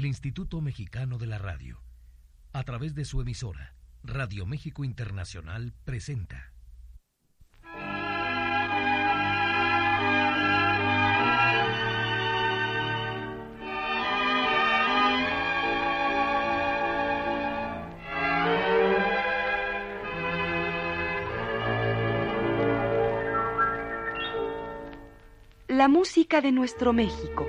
El Instituto Mexicano de la Radio, a través de su emisora, Radio México Internacional, presenta la música de nuestro México.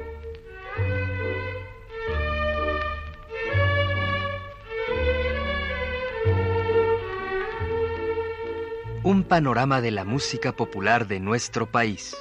Un panorama de la música popular de nuestro país.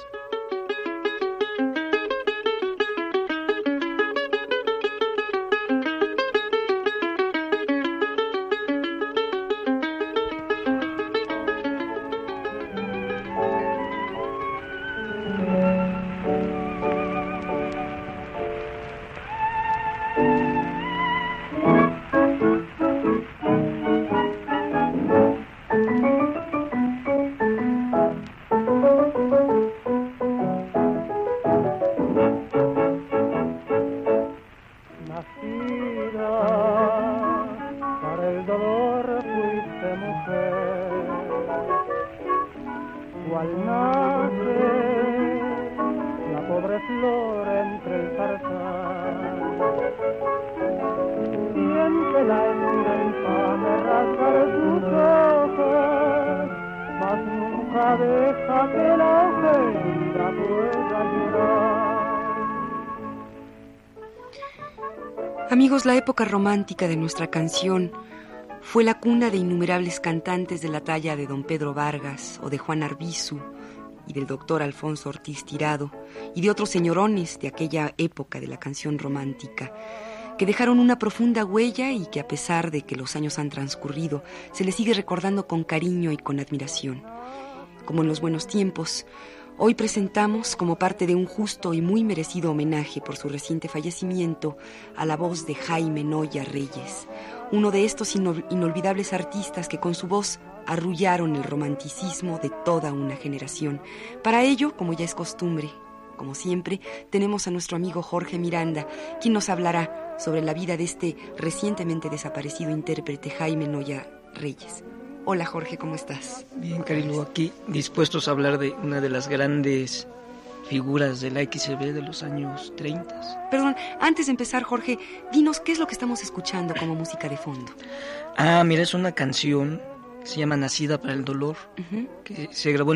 Amigos, la época romántica de nuestra canción fue la cuna de innumerables cantantes de la talla de don Pedro Vargas o de Juan Arbizu y del doctor Alfonso Ortiz Tirado y de otros señorones de aquella época de la canción romántica que dejaron una profunda huella y que, a pesar de que los años han transcurrido, se les sigue recordando con cariño y con admiración. Como en los buenos tiempos, hoy presentamos, como parte de un justo y muy merecido homenaje por su reciente fallecimiento, a la voz de Jaime Noya Reyes, uno de estos inolvidables artistas que con su voz arrullaron el romanticismo de toda una generación. Para ello, como ya es costumbre, como siempre, tenemos a nuestro amigo Jorge Miranda, quien nos hablará sobre la vida de este recientemente desaparecido intérprete Jaime Noya Reyes. Hola Jorge, ¿cómo estás? Bien, Carilu, aquí dispuestos a hablar de una de las grandes figuras de la XCB de los años 30. Perdón, antes de empezar, Jorge, dinos qué es lo que estamos escuchando como música de fondo. Mira, es una canción que se llama Nacida para el Dolor, que se grabó en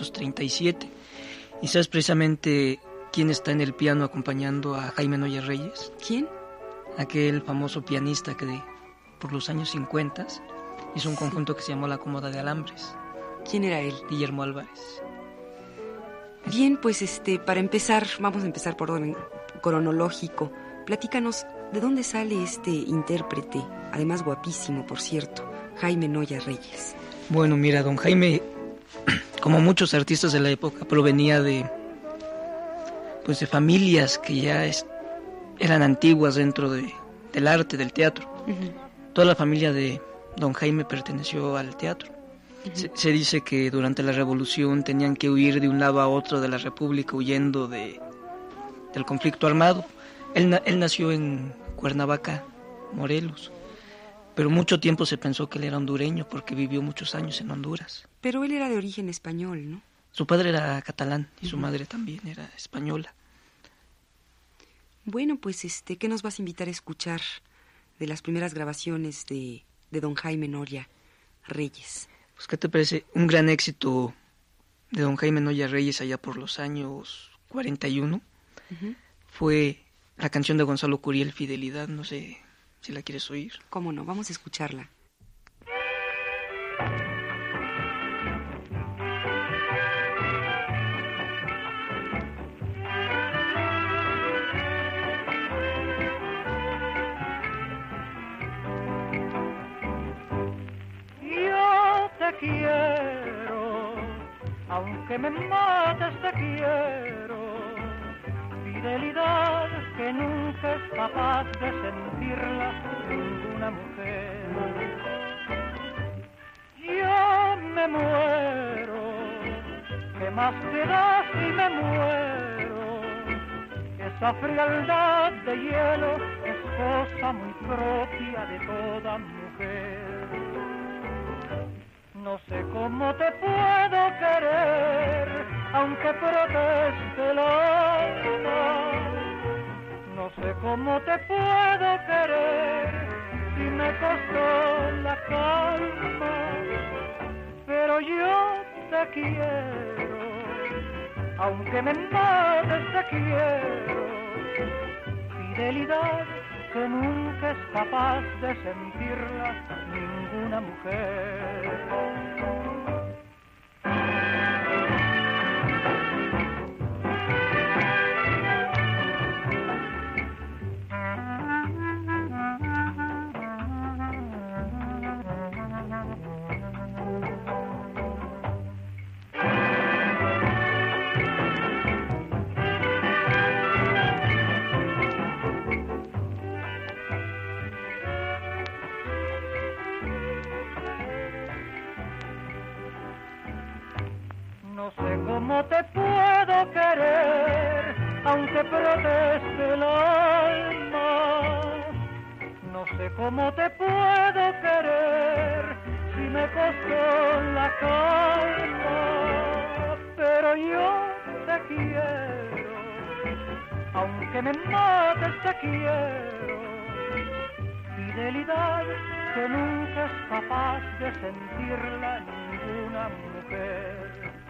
1937. ¿Y sabes precisamente quién está en el piano acompañando a Jaime Noya Reyes? ¿Quién? Aquel famoso pianista que por los años 50 hizo un conjunto que se llamó La Cómoda de Alambres. ¿Quién era él? Guillermo Álvarez. Bien, pues para empezar, vamos a empezar por orden cronológico. Platícanos, ¿de dónde sale este intérprete, además guapísimo, por cierto, Jaime Noya Reyes? Bueno, mira, don Jaime, como muchos artistas de la época, provenía de familias que ya eran antiguas dentro del arte, del teatro. Toda la familia de don Jaime perteneció al teatro. Se dice que durante la Revolución tenían que huir de un lado a otro de la República huyendo del conflicto armado. Él nació en Cuernavaca, Morelos, pero mucho tiempo se pensó que él era hondureño porque vivió muchos años en Honduras. Pero él era de origen español, ¿no? Su padre era catalán y su madre también era española. Bueno, pues ¿qué nos vas a invitar a escuchar de las primeras grabaciones de don Jaime Noya Reyes? Pues, ¿qué te parece? Un gran éxito de don Jaime Noya Reyes allá por los años 41 fue la canción de Gonzalo Curiel, Fidelidad. No sé si la quieres oír. ¿Cómo no? Vamos a escucharla. Quiero, aunque me mates te quiero, fidelidad que nunca es capaz de sentirla ninguna mujer. Yo me muero, que más te da si me muero, esa frialdad de hielo es cosa muy propia de toda mujer. No sé cómo te puedo querer, aunque proteste el alma. No sé cómo te puedo querer, si me costó la calma. Pero yo te quiero, aunque me mates te quiero. Fidelidad que nunca es capaz de sentirla ninguna mujer. No sé cómo te puedo querer, aunque proteste el alma. No sé cómo te puedo querer, si me costó la calma. Pero yo te quiero, aunque me mates te quiero. Fidelidad que nunca es capaz de sentirla ninguna mujer.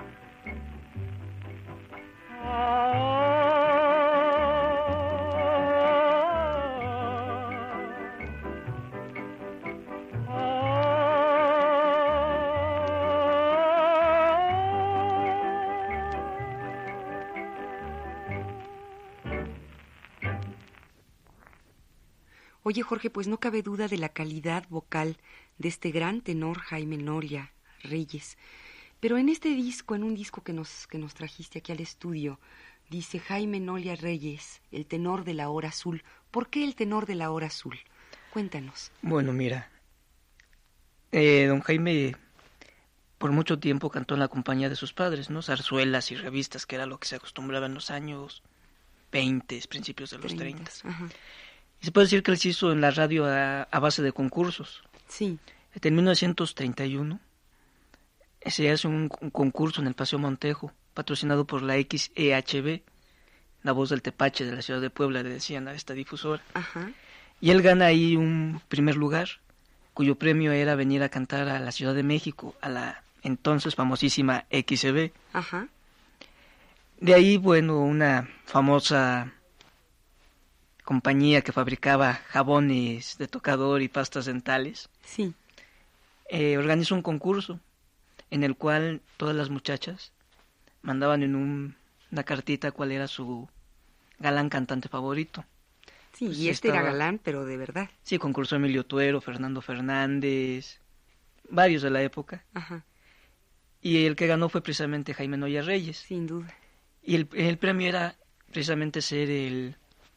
Oye, Jorge, pues no cabe duda de la calidad vocal de este gran tenor Jaime Nolia Reyes. Pero en este disco, en un disco que nos trajiste aquí al estudio, dice Jaime Nolia Reyes, el tenor de la hora azul. ¿Por qué el tenor de la hora azul? Cuéntanos. Bueno, mira, don Jaime por mucho tiempo cantó en la compañía de sus padres, ¿no? Zarzuelas y revistas, que era lo que se acostumbraba en los años 20, principios de los 30. Ajá. Y se puede decir que él se hizo en la radio a base de concursos. Sí. En 1931 se hace un concurso en el Paseo Montejo, patrocinado por la XEHB, la voz del Tepache de la ciudad de Puebla, le decían a esta difusora. Ajá. Y él gana ahí un primer lugar, cuyo premio era venir a cantar a la Ciudad de México, a la entonces famosísima XB. Ajá. De ahí, bueno, una famosa compañía que fabricaba jabones de tocador y pastas dentales, sí, organizó un concurso en el cual todas las muchachas mandaban en una cartita cuál era su galán cantante favorito. Sí, pues y era galán, pero de verdad. Sí, concursó Emilio Tuero, Fernando Fernández, varios de la época. Ajá. Y el que ganó fue precisamente Jaime Nolia Reyes. Sin duda. Y el premio era precisamente ser el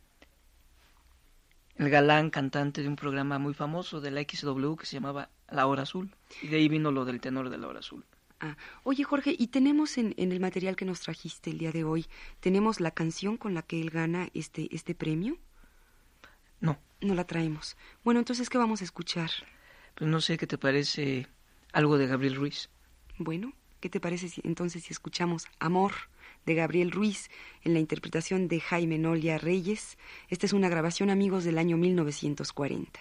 galán cantante de un programa muy famoso de la XW que se llamaba La Hora Azul. Y de ahí vino lo del tenor de La Hora Azul. Ah, oye, Jorge, ¿y tenemos en el material que nos trajiste el día de hoy, tenemos la canción con la que él gana este premio? No. No la traemos. Bueno, entonces, ¿qué vamos a escuchar? Pues no sé, ¿qué te parece algo de Gabriel Ruiz? Bueno, ¿qué te parece entonces si escuchamos Amor de Gabriel Ruiz en la interpretación de Jaime Nolia Reyes? Esta es una grabación, amigos, del año 1940.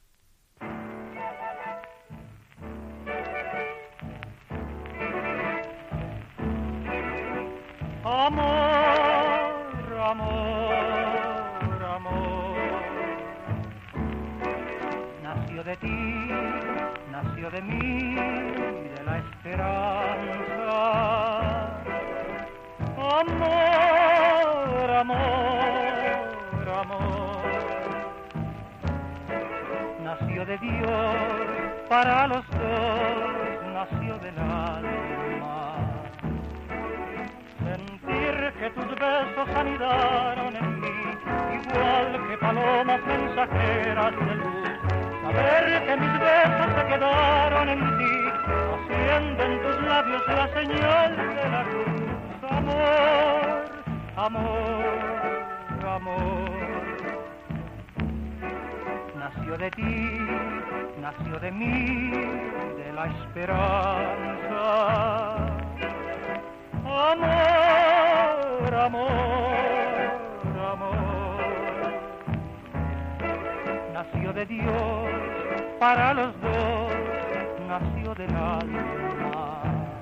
Amor, amor, amor, nació de ti, nació de mí, de la esperanza. Amor, amor, amor, nació de Dios para los dos, nació del alma. Sentir que tus besos anidaron en mí, igual que palomas mensajeras de luz. Saber que mis besos se quedaron en ti, haciendo en tus labios la señal de la cruz. Amor, amor, amor, nació de ti, nació de mí, de la esperanza. Amor, amor, amor, nació de Dios para los dos, nació del alma.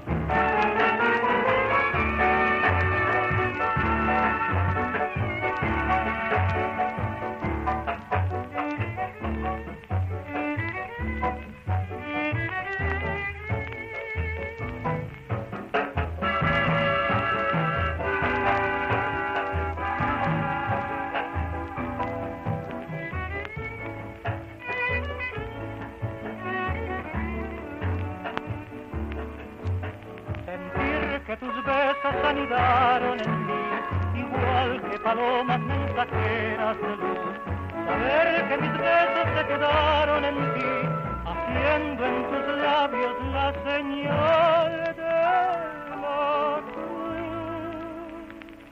Que tus besos anidaron en mí, igual que palomas mensajeras de luz. Saber que mis besos se quedaron en ti, haciendo en tus labios la señal de la cruz.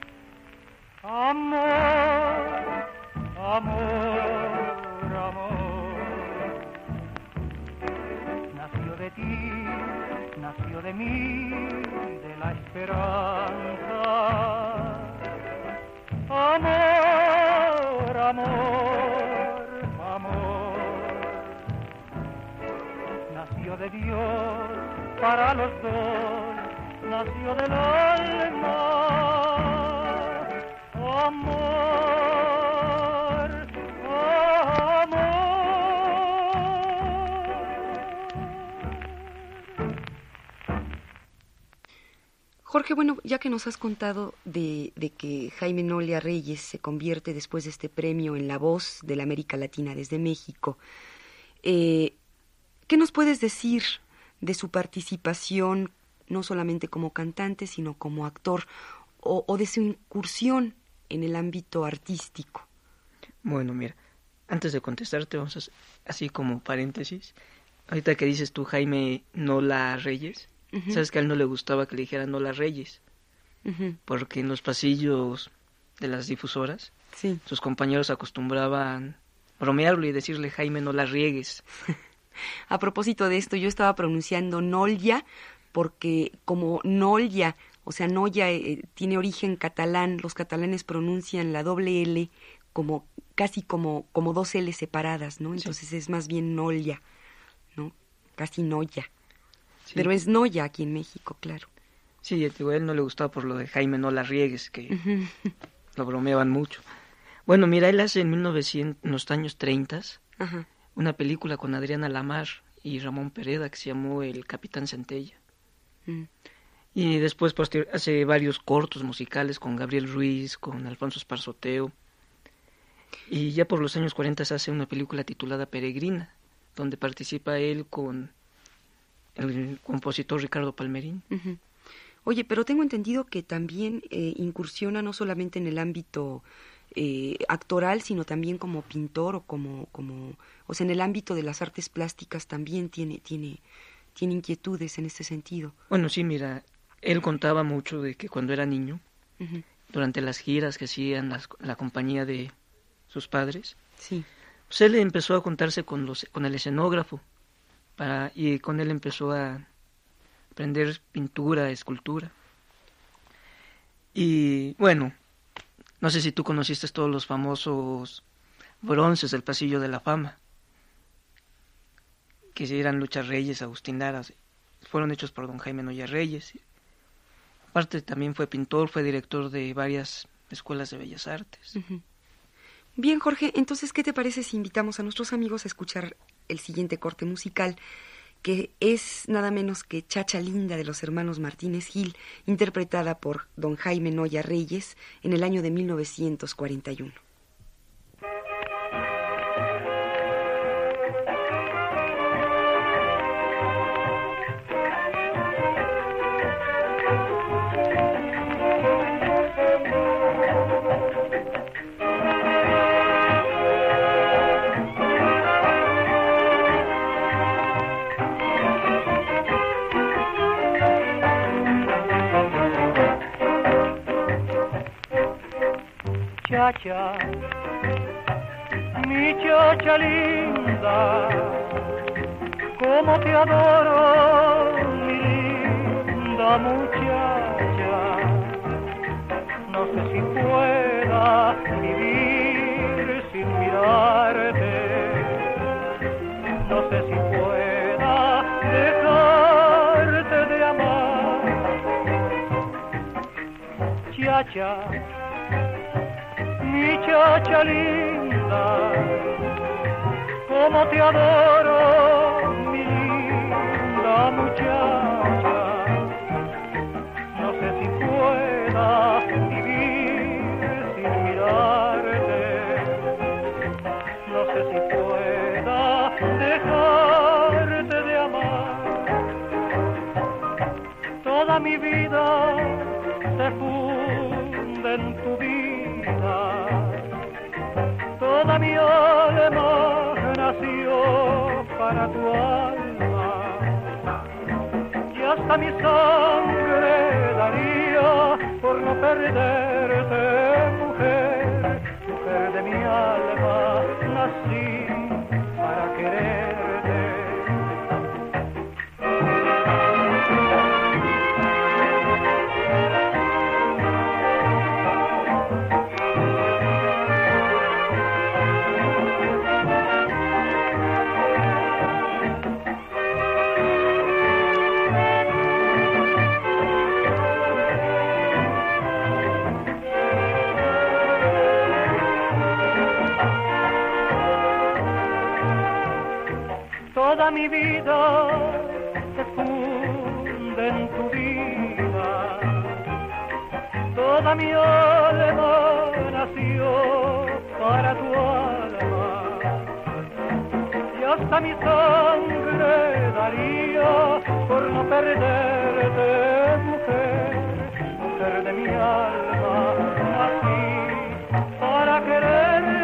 Amor, amor, amor, nació de ti, nació de mí, de la esperanza. Amor, amor, amor, nació de Dios para los dos, nació del alma. Amor, amor. Jorge, bueno, ya que nos has contado de que Jaime Nolia Reyes se convierte después de este premio en la voz de la América Latina desde México, ¿qué nos puedes decir de su participación, no solamente como cantante, sino como actor, o de su incursión en el ámbito artístico? Bueno, mira, antes de contestarte, vamos a, así como paréntesis, ahorita que dices tú Jaime Nola Reyes, uh-huh. Sabes que a él no le gustaba que le dijeran Nola Reyes, uh-huh. Porque en los pasillos de las difusoras, sí. Sus compañeros acostumbraban bromearlo y decirle Jaime Nola Riegues. A propósito de esto, yo estaba pronunciando Nolia, porque como Nolia, o sea, Noya tiene origen catalán, los catalanes pronuncian la doble L como casi como dos L separadas, ¿no? Entonces sí. Es más bien Nolia, ¿no? Casi Noya. Sí. Pero es Noya aquí en México, claro. Sí, a él no le gustaba por lo de Jaime Nola Riegues, que uh-huh. Lo bromeaban mucho. Bueno, mira, él hace en los años 30 uh-huh. Una película con Adriana Lamar y Ramón Pereda que se llamó El Capitán Centella. Uh-huh. Y después hace varios cortos musicales con Gabriel Ruiz, con Alfonso Esparzoteo. Y ya por los años 40 se hace una película titulada Peregrina, donde participa él con el compositor Ricardo Palmerín. Uh-huh. Oye, pero tengo entendido que también incursiona no solamente en el ámbito actoral, sino también como pintor o o sea, en el ámbito de las artes plásticas también tiene inquietudes en este sentido. Bueno, sí, mira, él contaba mucho de que cuando era niño, uh-huh. Durante las giras que hacían la compañía de sus padres, sí. Pues él empezó a juntarse con el escenógrafo y con él empezó a aprender pintura, escultura. Y bueno, no sé si tú conociste todos los famosos bronces del Pasillo de la Fama, que eran Lucha Reyes, Agustín Lara, fueron hechos por don Jaime Noya Reyes. Aparte también fue pintor, fue director de varias escuelas de bellas artes. Uh-huh. Bien, Jorge, entonces, ¿qué te parece si invitamos a nuestros amigos a escuchar el siguiente corte musical, que es nada menos que Chacha Linda de los hermanos Martínez Gil, interpretada por don Jaime Noya Reyes en el año de 1941? Chacha, mi muchacha linda, cómo te adoro, mi linda muchacha. No sé si pueda vivir sin mirarte, no sé si pueda dejarte de amar. Chacha, mi chacha linda, cómo te adoro, mi linda muchacha. No sé si pueda vivir sin mirarte, no sé si pueda dejarte de amar. Toda mi vida se funde en tu vida, toda mi alma nació para tu alma, y hasta mi sangre daría por no perderte, mujer, mujer de mi alma, nací para quererte. Toda mi vida se funde en tu vida, toda mi alma nació para tu alma, y hasta mi sangre daría por no perderte, mujer, mujer de mi alma, nací para quererte.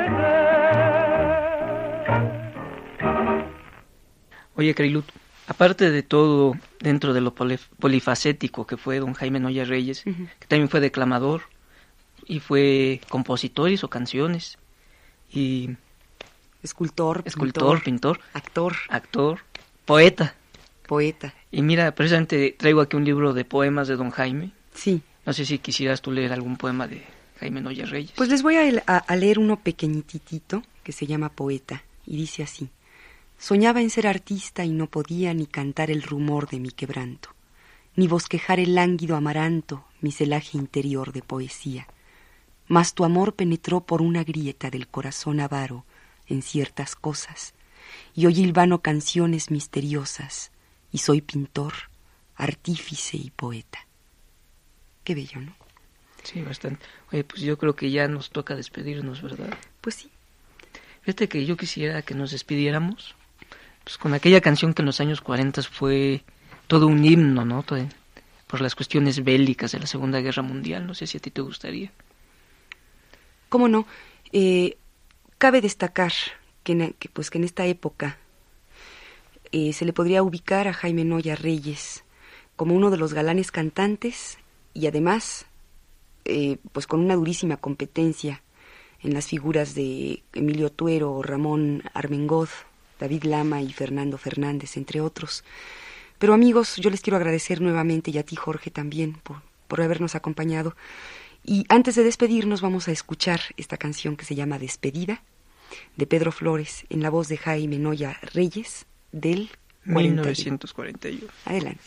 Oye, Creilut, aparte de todo, dentro de lo polifacético que fue don Jaime Noya Reyes, que también fue declamador y fue compositor, hizo canciones y Escultor, pintor, actor, poeta. poeta. Y mira, precisamente traigo aquí un libro de poemas de don Jaime. Sí. No sé si quisieras tú leer algún poema de Jaime Noya Reyes. Pues les voy a leer uno pequeñitito que se llama Poeta y dice así: soñaba en ser artista y no podía ni cantar el rumor de mi quebranto, ni bosquejar el lánguido amaranto, mi celaje interior de poesía. Mas tu amor penetró por una grieta del corazón avaro en ciertas cosas, y oí hilvano canciones misteriosas, y soy pintor, artífice y poeta. Qué bello, ¿no? Sí, bastante. Oye, pues yo creo que ya nos toca despedirnos, ¿verdad? Pues sí. Fíjate que yo quisiera que nos despidiéramos pues con aquella canción que en los años 40 fue todo un himno, ¿no? Por las cuestiones bélicas de la Segunda Guerra Mundial. No sé si a ti te gustaría. ¿Cómo no? Cabe destacar que en esta época se le podría ubicar a Jaime Noya Reyes como uno de los galanes cantantes y además pues con una durísima competencia en las figuras de Emilio Tuero, Ramón Armengol, David Lama y Fernando Fernández, entre otros. Pero amigos, yo les quiero agradecer nuevamente, y a ti, Jorge, también por habernos acompañado. Y antes de despedirnos vamos a escuchar esta canción que se llama Despedida, de Pedro Flores, en la voz de Jaime Noya Reyes, del 1941. Adelante.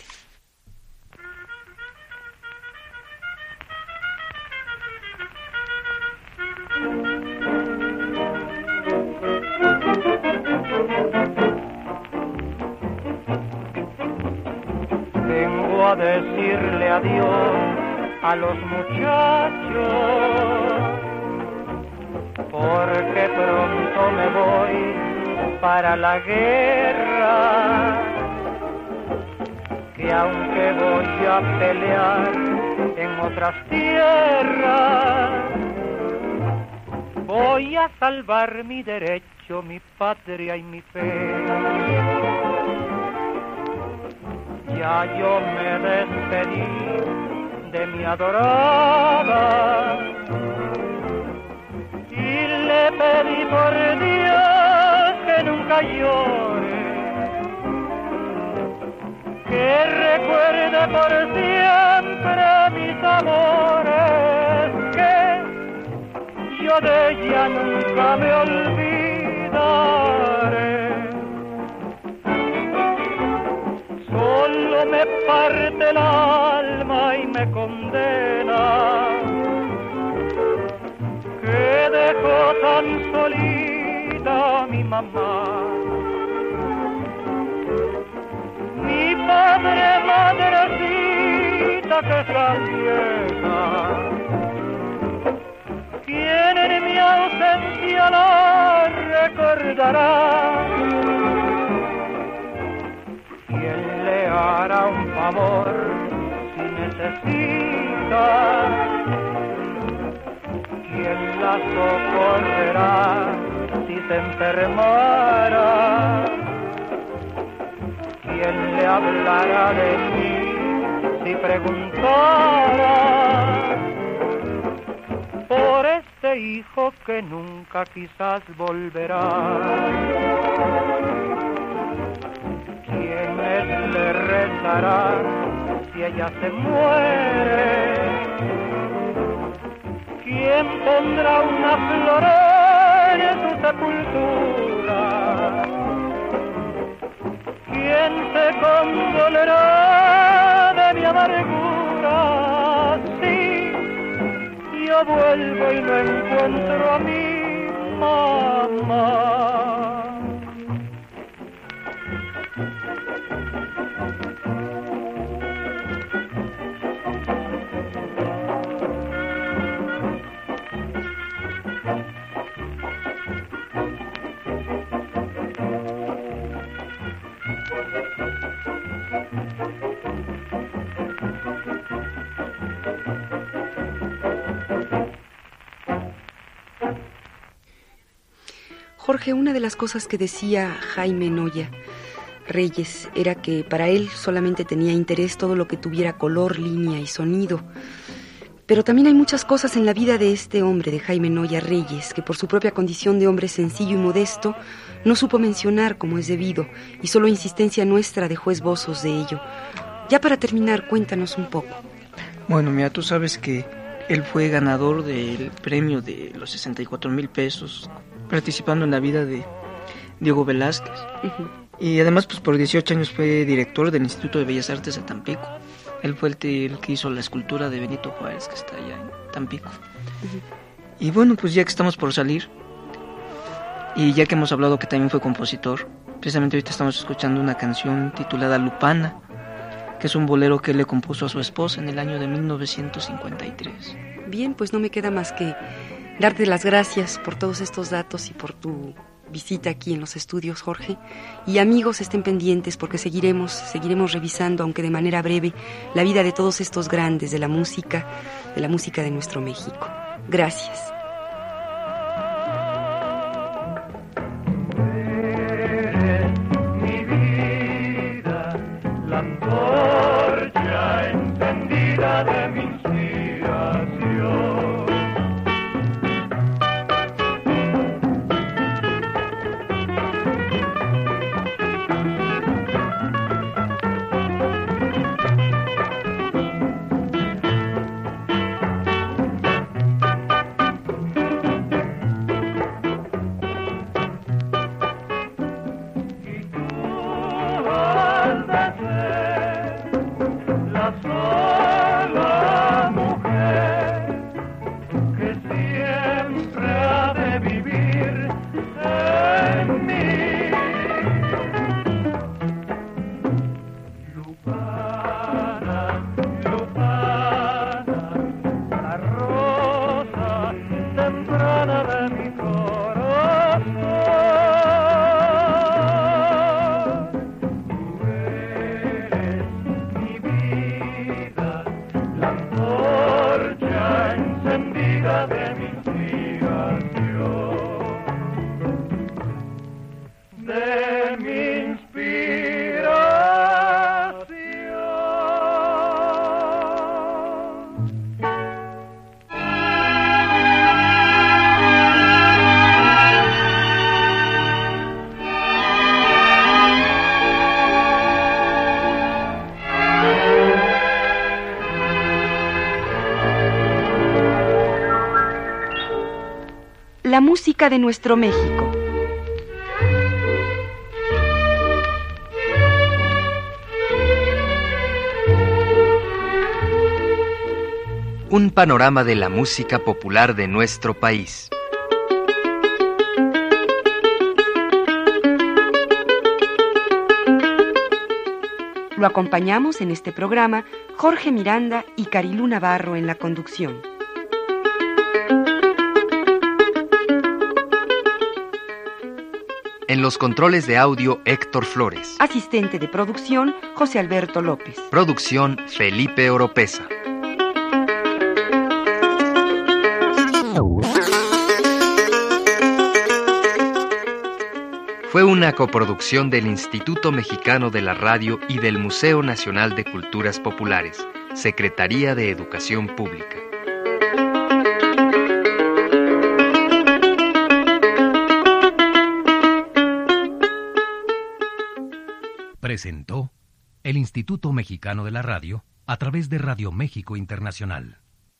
Vengo a decirle adiós a los muchachos, porque pronto me voy para la guerra, que aunque voy a pelear en otras tierras, voy a salvar mi derecho, mi patria y mi fe. Ya yo me despedí de mi adorada y le le pedí por Dios que nunca llore, que recuerde por siempre mis amores, que yo de ella nunca me olvidaré. Solo me parte el alma y me condena que dejó tan solita a mi mamá. Mi padre, madrecita que está vieja, quien en mi ausencia la recordará. ¿Quién le hará un favor si necesita? ¿Quién la socorrerá si se enfermara? ¿Quién le hablará de mí si preguntara por este hijo que nunca quizás volverá? ¿Quiénes le rezarán si ella se muere? ¿Quién pondrá una flor en su sepultura? ¿Quién se condolerá de mi amargura? Sí, yo vuelvo y no encuentro a mi mamá. Jorge, una de las cosas que decía Jaime Noya Reyes era que para él solamente tenía interés todo lo que tuviera color, línea y sonido. Pero también hay muchas cosas en la vida de este hombre, de Jaime Noya Reyes, que por su propia condición de hombre sencillo y modesto no supo mencionar como es debido, y solo insistencia nuestra dejó esbozos de ello. Ya para terminar, cuéntanos un poco. Bueno, mira, tú sabes que él fue ganador del premio de los 64,000 pesos, participando en la vida de Diego Velázquez. Uh-huh. Y además, pues por 18 años fue director del Instituto de Bellas Artes de Tampico. Él fue el que hizo la escultura de Benito Juárez, que está allá en Tampico. Uh-huh. Y bueno, pues ya que estamos por salir, y ya que hemos hablado que también fue compositor, precisamente ahorita estamos escuchando una canción titulada Lupana, que es un bolero que él le compuso a su esposa en el año de 1953. Bien, pues no me queda más que darte las gracias por todos estos datos y por tu visita aquí en los estudios, Jorge. Y amigos, estén pendientes porque seguiremos revisando, aunque de manera breve, la vida de todos estos grandes de la música de nuestro México. Gracias. Mi vida, la antorcha encendida de mi inspiración. música de nuestro México. Un panorama de la música popular de nuestro país. Lo acompañamos en este programa Jorge Miranda y Carilú Navarro en la conducción. En los controles de audio, Héctor Flores. Asistente de producción, José Alberto López. Producción, Felipe Oropesa. Fue una coproducción del Instituto Mexicano de la Radio y del Museo Nacional de Culturas Populares, Secretaría de Educación Pública. Presentó el Instituto Mexicano de la Radio a través de Radio México Internacional.